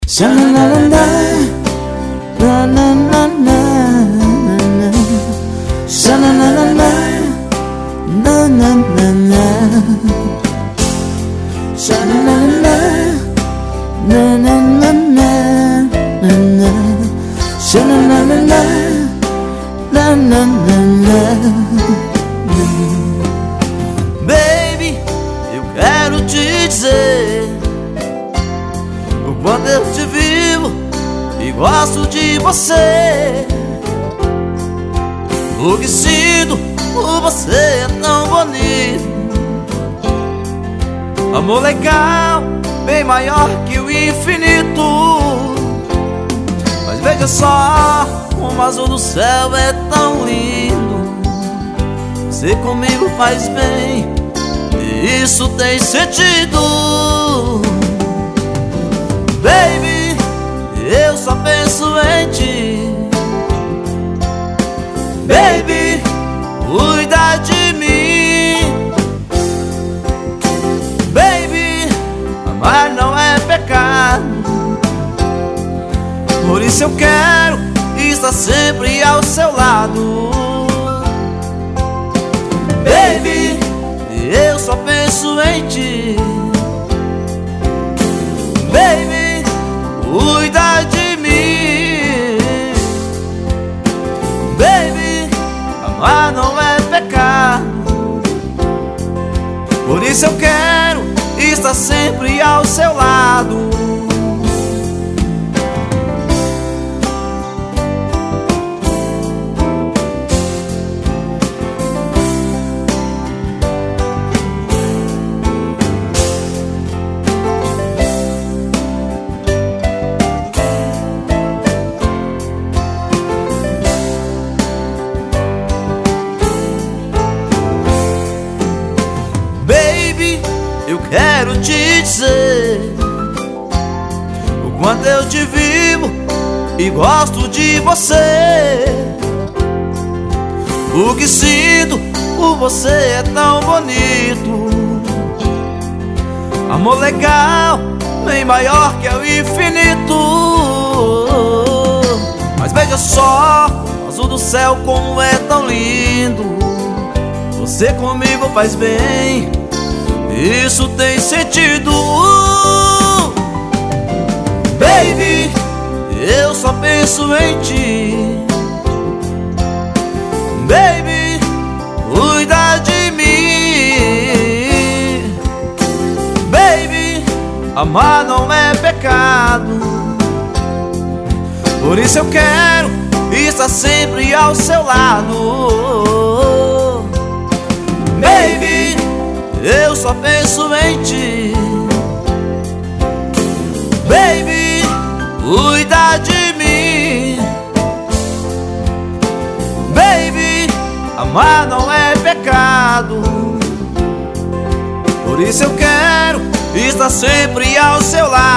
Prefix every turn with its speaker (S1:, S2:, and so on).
S1: Sha-na-na-na-na, na-na-na-na, sha-na-na-na-na, na-na-na-na, sha-na-na-na-na, na-na-na-na, sha-na-na-na-na, na-na-na-na. Baby, eu quero te dizer o quanto eu te vivo e gosto de você. O que sinto por você é tão bonito. Amor legal, bem maior que o infinito. Mas veja só, como o azul do céu é tão lindo. Você comigo faz bem, e isso tem sentido. Baby, eu só penso em ti. Baby, cuida de mim. Baby, amar não é pecado. Por isso eu quero estar sempre ao seu lado. Baby, eu só penso em ti. Baby, cuida de mim. Baby, amar não é pecado. Por isso eu quero estar sempre ao seu lado. Eu quero te dizer o quanto eu te vivo e gosto de você. O que sinto por você é tão bonito. Amor legal, bem maior que o infinito. Mas veja só, o azul do céu como é tão lindo. Você comigo faz bem, isso tem sentido. Baby, eu só penso em ti. Baby, cuida de mim. Baby, amar não é pecado. Por isso eu quero estar sempre ao seu lado. Baby, eu só penso em ti. Baby, cuida de mim. Baby, amar não é pecado. Por isso eu quero estar sempre ao seu lado.